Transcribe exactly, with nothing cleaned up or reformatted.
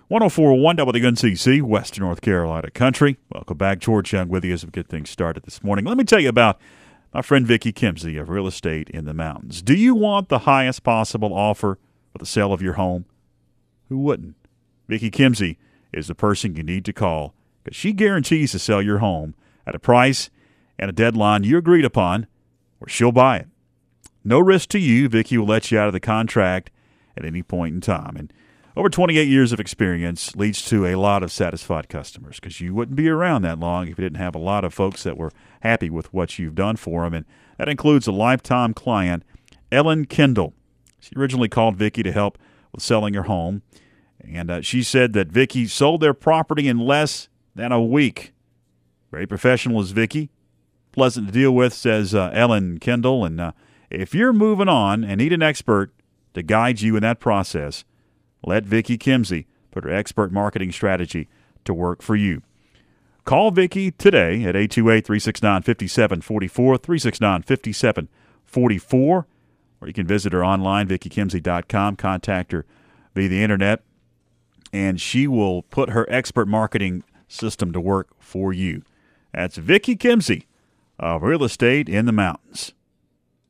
one oh four point one W N C C, Western North Carolina Country. Welcome back. George Young with you as we get things started this morning. Let me tell you about my friend Vicki Kimsey of Real Estate in the Mountains. Do you want the highest possible offer for the sale of your home? Who wouldn't? Vicki Kimsey is the person you need to call because she guarantees to sell your home at a price and a deadline you agreed upon, or she'll buy it. No risk to you. Vicki will let you out of the contract at any point in time. And over twenty-eight years of experience leads to a lot of satisfied customers because you wouldn't be around that long if you didn't have a lot of folks that were happy with what you've done for them. And that includes a lifetime client, Ellen Kendall. She originally called Vicki to help with selling her home. And uh, she said that Vicki sold their property in less than a week. Very professional is Vicki. Pleasant to deal with, says uh, Ellen Kendall. And uh, if you're moving on and need an expert to guide you in that process, let Vicki Kimsey put her expert marketing strategy to work for you. Call Vicki today at eight two eight, three six nine, five seven four four, three six nine, five seven four four, or you can visit her online, vicki kimsey dot com, contact her via the internet, and she will put her expert marketing system to work for you. That's Vicki Kimsey of Real Estate in the Mountains.